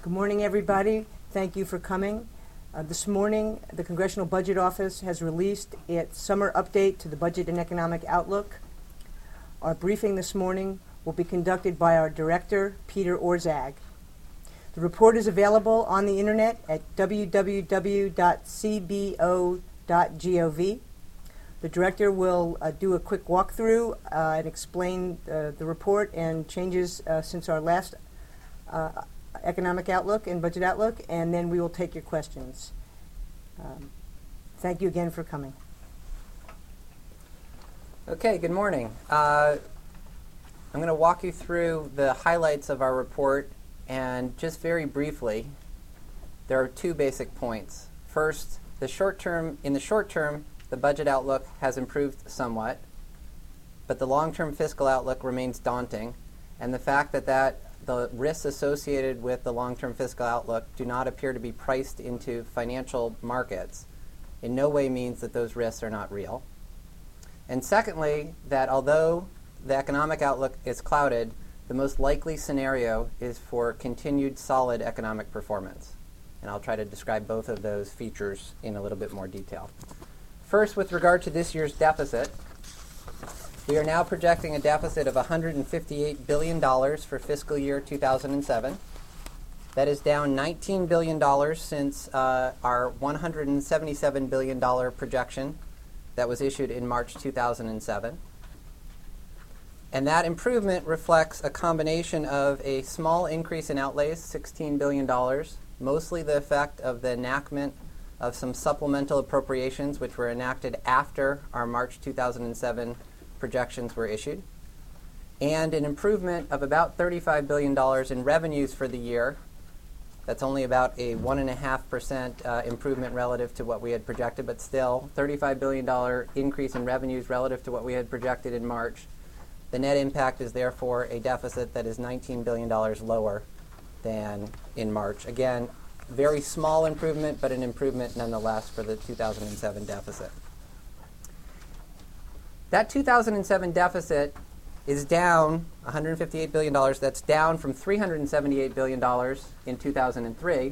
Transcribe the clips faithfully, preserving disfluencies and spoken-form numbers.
Good morning, everybody. Thank you for coming. Uh, this morning, the Congressional Budget Office has released its summer update to the Budget and Economic Outlook. Our briefing this morning will be conducted by our director, Peter Orszag. The report is available on the internet at w w w dot c b o dot gov. The director will uh, do a quick walkthrough uh, and explain uh, the report and changes uh, since our last uh, Economic Outlook and Budget Outlook, and then we will take your questions. Um, thank you again for coming. Okay, good morning. Uh, I'm going to walk you through the highlights of our report, and just very briefly, there are two basic points. First, the short term, in the short term, the budget outlook has improved somewhat, but the long-term fiscal outlook remains daunting, and the fact that, that the risks associated with the long-term fiscal outlook do not appear to be priced into financial markets in no way means that those risks are not real. And secondly, that although the economic outlook is clouded, the most likely scenario is for continued solid economic performance. And I'll try to describe both of those features in a little bit more detail. First, with regard to this year's deficit, we are now projecting a deficit of one hundred fifty-eight billion dollars for fiscal year two thousand seven. That is down nineteen billion dollars since uh, our one hundred seventy-seven billion dollars projection that was issued in March two thousand seven. And that improvement reflects a combination of a small increase in outlays, sixteen billion dollars, mostly the effect of the enactment of some supplemental appropriations which were enacted after our March two thousand seven projections were issued, and an improvement of about thirty-five billion dollars in revenues for the year. That's only about a one point five percent uh, improvement relative to what we had projected, but still thirty-five billion dollars increase in revenues relative to what we had projected in March. The net impact is therefore a deficit that is nineteen billion dollars lower than in March. Again, very small improvement, but an improvement nonetheless for the two thousand seven deficit. That two thousand seven deficit is down one hundred fifty-eight billion dollars. That's down from three hundred seventy-eight billion dollars in two thousand three.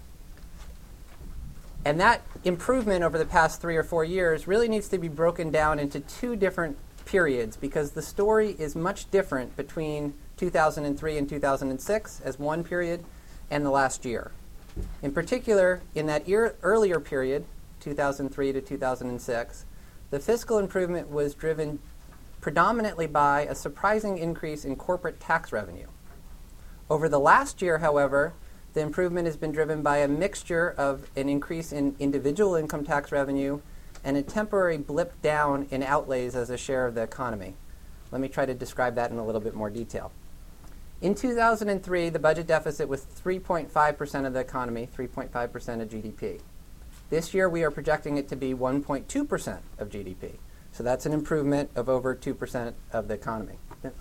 And that improvement over the past three or four years really needs to be broken down into two different periods, because the story is much different between two thousand three and two thousand six as one period and the last year. In particular, in that ear- earlier period, two thousand three to two thousand six, the fiscal improvement was driven predominantly by a surprising increase in corporate tax revenue. Over the last year, however, the improvement has been driven by a mixture of an increase in individual income tax revenue and a temporary blip down in outlays as a share of the economy. Let me try to describe that in a little bit more detail. In two thousand three, the budget deficit was three point five percent of the economy, three point five percent of G D P. This year, we are projecting it to be one point two percent of G D P. So that's an improvement of over two percent of the economy.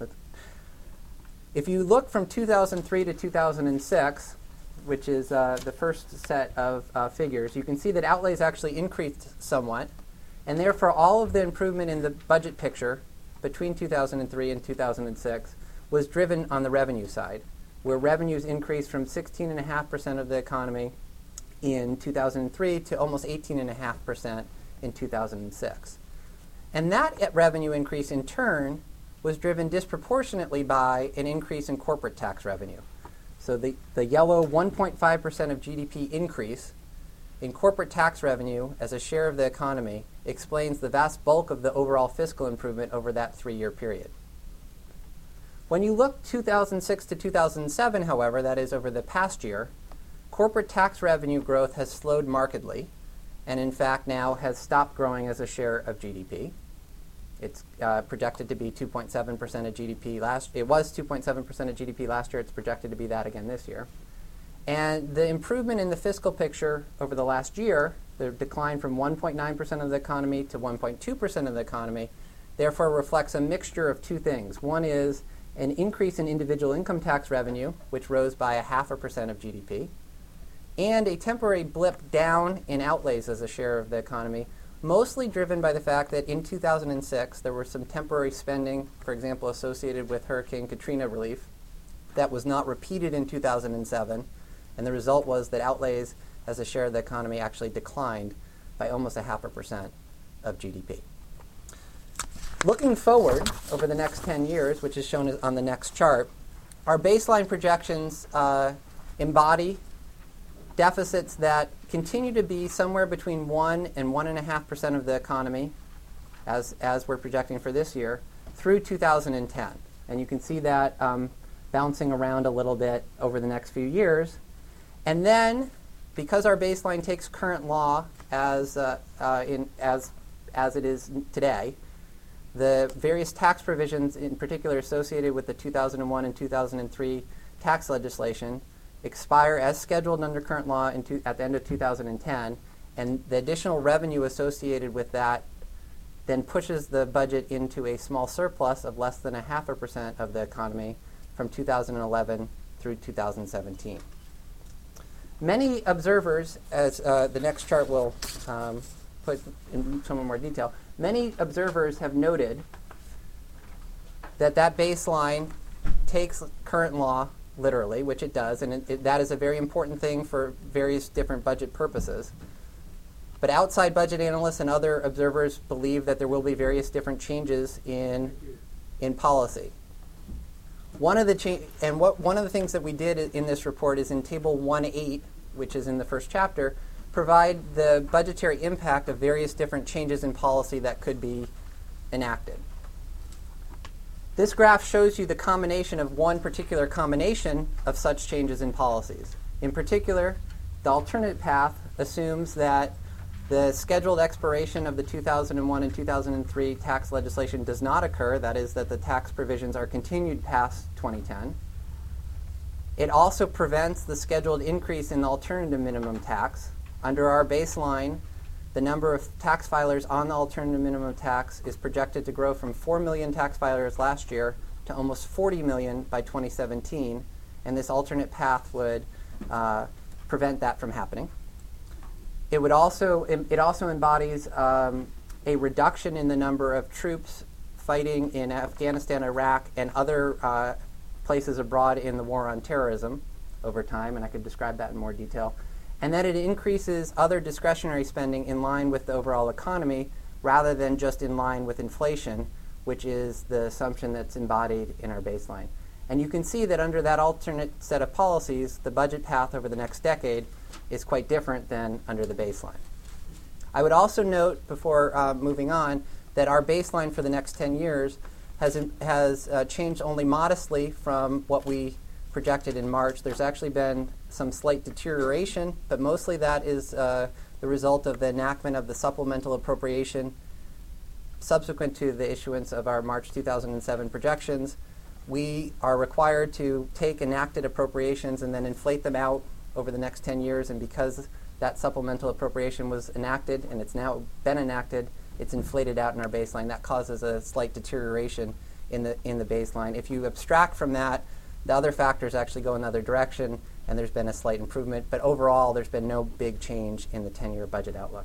If you look from two thousand three to two thousand six, which is uh, the first set of uh, figures, you can see that outlays actually increased somewhat, and therefore all of the improvement in the budget picture between two thousand three and two thousand six was driven on the revenue side, where revenues increased from sixteen point five percent of the economy in two thousand three to almost eighteen point five percent in two thousand six. And that revenue increase, in turn, was driven disproportionately by an increase in corporate tax revenue. So the, the yellow one point five percent of G D P increase in corporate tax revenue as a share of the economy explains the vast bulk of the overall fiscal improvement over that three-year period. When you look two thousand six to two thousand seven, however, that is over the past year, corporate tax revenue growth has slowed markedly, and in fact now has stopped growing as a share of G D P. It's uh, projected to be two point seven percent of G D P last. It was two point seven percent of G D P last year. It's projected to be that again this year. And the improvement in the fiscal picture over the last year, the decline from one point nine percent of the economy to one point two percent of the economy, therefore reflects a mixture of two things. One is an increase in individual income tax revenue, which rose by a half a percent of G D P, and a temporary blip down in outlays as a share of the economy, mostly driven by the fact that in two thousand six there were some temporary spending, for example, associated with Hurricane Katrina relief, that was not repeated in two thousand seven, And the result was that outlays as a share of the economy actually declined by almost a half a percent of G D P. Looking forward over the next ten years, which is shown on the next chart, our baseline projections uh, embody deficits that continue to be somewhere between one and one and a half percent of the economy, as as we're projecting for this year, through two thousand ten. And you can see that um, bouncing around a little bit over the next few years. And then, because our baseline takes current law as uh, uh, in as as it is today, the various tax provisions, in particular associated with the two thousand one and two thousand three tax legislation, expire as scheduled under current law in two, at the end of two thousand ten, and the additional revenue associated with that then pushes the budget into a small surplus of less than a half a percent of the economy from two thousand eleven through two thousand seventeen. Many observers, as uh, the next chart will um, put in some more detail, many observers have noted that that baseline takes current law literally, which it does, and it, it, that is a very important thing for various different budget purposes. But outside budget analysts and other observers believe that there will be various different changes in, in policy. One of the cha- and what one of the things that we did in this report is in Table one eight, which is in the first chapter, provide the budgetary impact of various different changes in policy that could be enacted. This graph shows you the combination of one particular combination of such changes in policies. In particular, the alternate path assumes that the scheduled expiration of the two thousand one and two thousand three tax legislation does not occur, that is, that the tax provisions are continued past twenty ten. It also prevents the scheduled increase in the alternative minimum tax. Under our baseline, the number of tax filers on the alternative minimum tax is projected to grow from four million tax filers last year to almost forty million by twenty seventeen, and this alternate path would uh, prevent that from happening. It would also it also embodies um, a reduction in the number of troops fighting in Afghanistan, Iraq, and other uh, places abroad in the war on terrorism over time, and I could describe that in more detail. And that it increases other discretionary spending in line with the overall economy rather than just in line with inflation, which is the assumption that's embodied in our baseline. And you can see that under that alternate set of policies, the budget path over the next decade is quite different than under the baseline. I would also note, before uh, moving on, that our baseline for the next ten years has, has uh, changed only modestly from what we projected in March. There's actually been some slight deterioration, but mostly that is uh, the result of the enactment of the supplemental appropriation subsequent to the issuance of our March two thousand seven projections. We are required to take enacted appropriations and then inflate them out over the next ten years, and because that supplemental appropriation was enacted and it's now been enacted, it's inflated out in our baseline. That causes a slight deterioration in the in the baseline. If you abstract from that, the other factors actually go in the other direction, and there's been a slight improvement. But overall, there's been no big change in the ten-year budget outlook.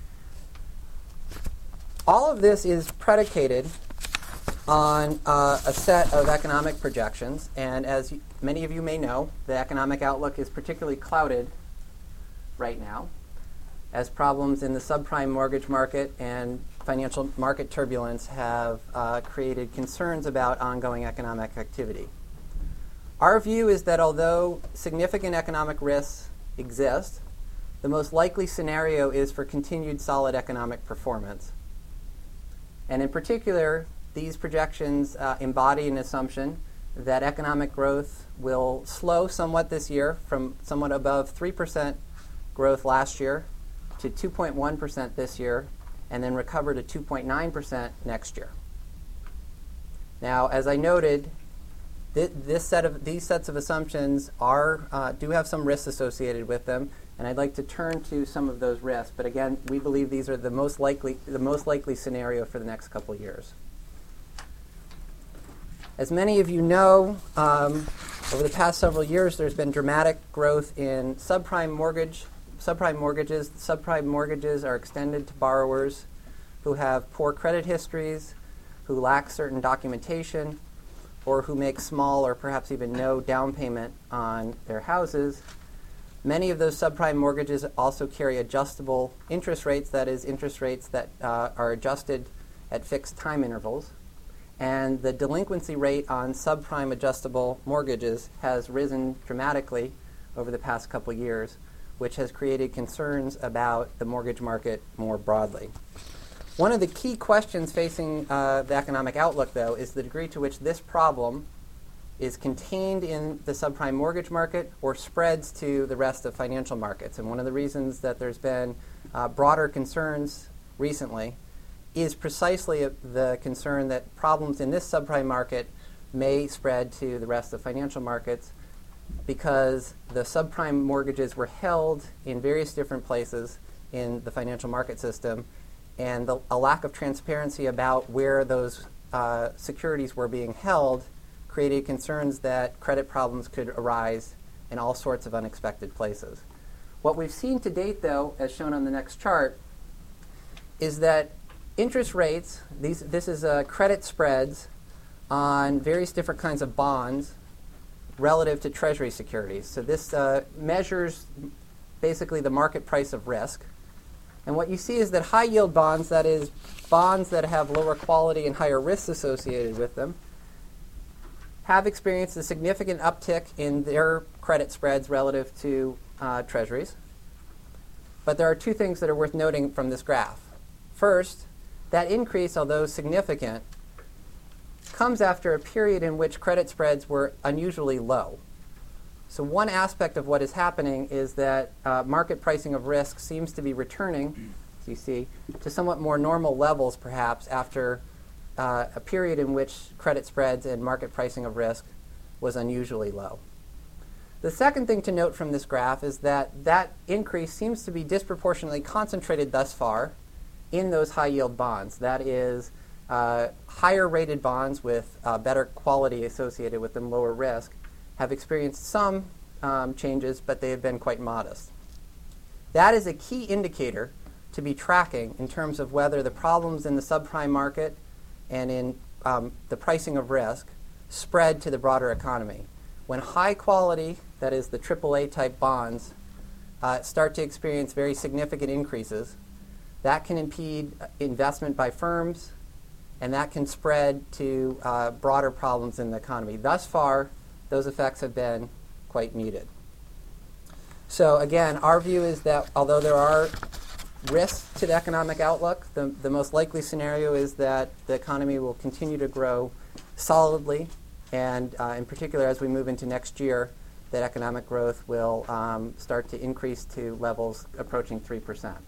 All of this is predicated on uh, a set of economic projections. And as y- many of you may know, the economic outlook is particularly clouded right now, as problems in the subprime mortgage market and financial market turbulence have uh, created concerns about ongoing economic activity. Our view is that although significant economic risks exist, the most likely scenario is for continued solid economic performance. And in particular, these projections uh, embody an assumption that economic growth will slow somewhat this year from somewhat above three percent growth last year to two point one percent this year, and then recover to two point nine percent next year. Now, as I noted, th- this set of these sets of assumptions are uh, do have some risks associated with them, and I'd like to turn to some of those risks. But again, we believe these are the most likely the most likely scenario for the next couple of years. As many of you know, um, over the past several years, there's been dramatic growth in subprime mortgage, subprime mortgages. Subprime mortgages are extended to borrowers who have poor credit histories, who lack certain documentation, or who make small or perhaps even no down payment on their houses. Many of those subprime mortgages also carry adjustable interest rates, that is, interest rates that uh, are adjusted at fixed time intervals. And the delinquency rate on subprime adjustable mortgages has risen dramatically over the past couple years, which has created concerns about the mortgage market more broadly. One of the key questions facing uh, the economic outlook, though, is the degree to which this problem is contained in the subprime mortgage market or spreads to the rest of financial markets. And one of the reasons that there's been uh, broader concerns recently is precisely the concern that problems in this subprime market may spread to the rest of financial markets because the subprime mortgages were held in various different places in the financial market system, and the, a lack of transparency about where those uh, securities were being held created concerns that credit problems could arise in all sorts of unexpected places. What we've seen to date, though, as shown on the next chart, is that interest rates, these, this is uh, credit spreads on various different kinds of bonds relative to Treasury securities. So this uh, measures basically the market price of risk. And what you see is that high-yield bonds, that is, bonds that have lower quality and higher risks associated with them, have experienced a significant uptick in their credit spreads relative to uh, Treasuries. But there are two things that are worth noting from this graph. First, that increase, although significant, comes after a period in which credit spreads were unusually low. So one aspect of what is happening is that uh, market pricing of risk seems to be returning, as you see, to somewhat more normal levels perhaps after uh, a period in which credit spreads and market pricing of risk was unusually low. The second thing to note from this graph is that that increase seems to be disproportionately concentrated thus far in those high-yield bonds. That is, uh, higher rated bonds with uh, better quality associated with them, lower risk, have experienced some um, changes, but they have been quite modest. That is a key indicator to be tracking in terms of whether the problems in the subprime market and in um, the pricing of risk spread to the broader economy. When high quality, that is the triple A type bonds, uh, start to experience very significant increases, that can impede investment by firms, and that can spread to uh, broader problems in the economy. Thus far, those effects have been quite muted. So again, our view is that although there are risks to the economic outlook, the, the most likely scenario is that the economy will continue to grow solidly, and uh, in particular as we move into next year, that economic growth will um, start to increase to levels approaching three percent.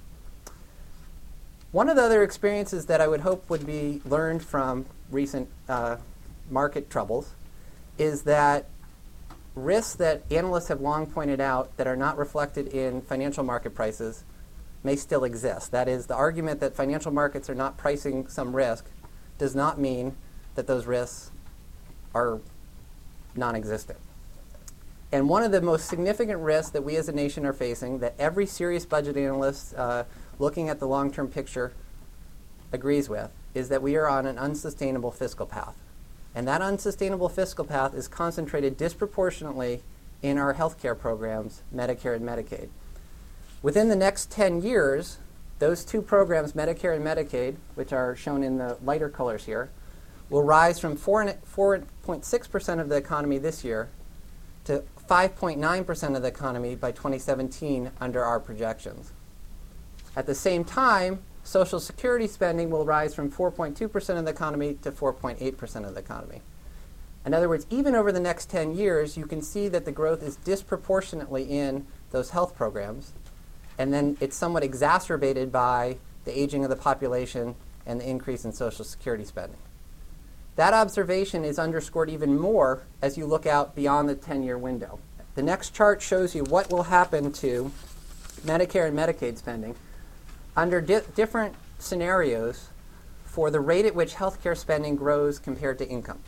One of the other experiences that I would hope would be learned from recent uh, market troubles is that risks that analysts have long pointed out that are not reflected in financial market prices may still exist. That is, the argument that financial markets are not pricing some risk does not mean that those risks are non-existent. And one of the most significant risks that we as a nation are facing, that every serious budget analyst uh, looking at the long-term picture agrees with, is that we are on an unsustainable fiscal path. And that unsustainable fiscal path is concentrated disproportionately in our healthcare programs, Medicare and Medicaid. Within the next ten years, those two programs, Medicare and Medicaid, which are shown in the lighter colors here, will rise from four point six percent of the economy this year to five point nine percent of the economy by twenty seventeen under our projections. At the same time, Social Security spending will rise from four point two percent of the economy to four point eight percent of the economy. In other words, even over the next ten years, you can see that the growth is disproportionately in those health programs, and then it's somewhat exacerbated by the aging of the population and the increase in Social Security spending. That observation is underscored even more as you look out beyond the ten-year window. The next chart shows you what will happen to Medicare and Medicaid spending under di- different scenarios for the rate at which healthcare spending grows compared to income.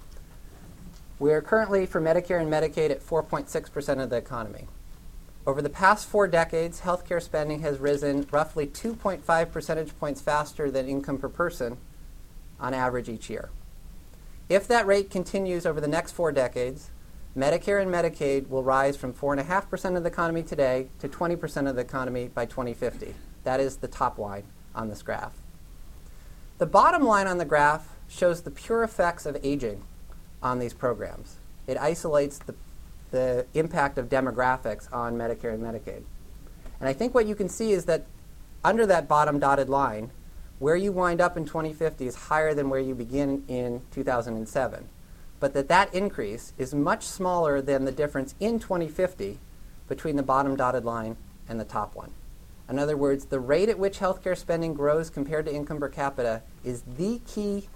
We are currently, for Medicare and Medicaid, at four point six percent of the economy. Over the past four decades, healthcare spending has risen roughly two point five percentage points faster than income per person on average each year. If that rate continues over the next four decades, Medicare and Medicaid will rise from four point five percent of the economy today to twenty percent of the economy by twenty fifty. That is the top line on this graph. The bottom line on the graph shows the pure effects of aging on these programs. It isolates the, the impact of demographics on Medicare and Medicaid. And I think what you can see is that under that bottom dotted line, where you wind up in twenty fifty is higher than where you begin in two thousand seven. But that that increase is much smaller than the difference in twenty fifty between the bottom dotted line and the top one. In other words, the rate at which healthcare spending grows compared to income per capita is the key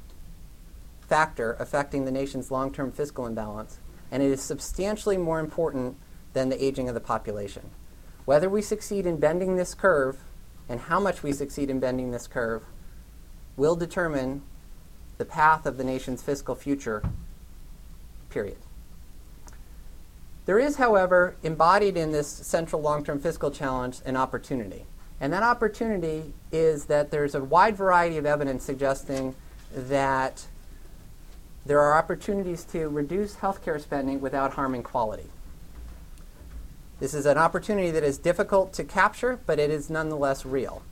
factor affecting the nation's long-term fiscal imbalance, and it is substantially more important than the aging of the population. Whether we succeed in bending this curve and how much we succeed in bending this curve will determine the path of the nation's fiscal future, period. There is, however, embodied in this central long-term fiscal challenge an opportunity. And that opportunity is that there's a wide variety of evidence suggesting that there are opportunities to reduce healthcare spending without harming quality. This is an opportunity that is difficult to capture, but it is nonetheless real.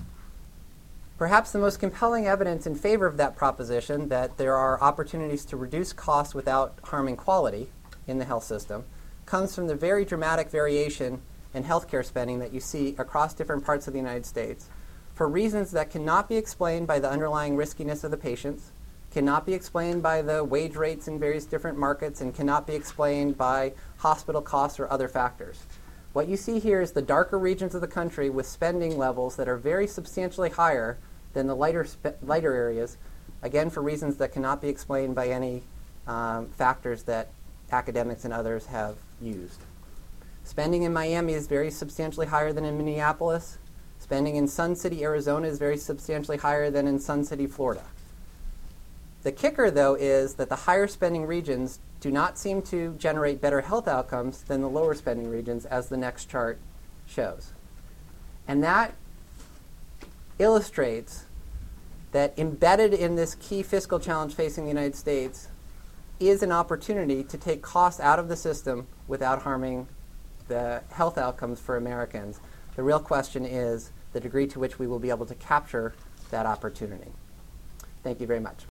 Perhaps the most compelling evidence in favor of that proposition, that there are opportunities to reduce costs without harming quality in the health system, comes from the very dramatic variation in healthcare spending that you see across different parts of the United States for reasons that cannot be explained by the underlying riskiness of the patients, cannot be explained by the wage rates in various different markets, and cannot be explained by hospital costs or other factors. What you see here is the darker regions of the country with spending levels that are very substantially higher than the lighter, spe- lighter areas, again for reasons that cannot be explained by any um, factors that academics and others have used. Spending in Miami is very substantially higher than in Minneapolis. Spending in Sun City, Arizona is very substantially higher than in Sun City, Florida. The kicker, though, is that the higher spending regions do not seem to generate better health outcomes than the lower spending regions, as the next chart shows. And that illustrates that embedded in this key fiscal challenge facing the United States is an opportunity to take costs out of the system without harming the health outcomes for Americans. The real question is the degree to which we will be able to capture that opportunity. Thank you very much.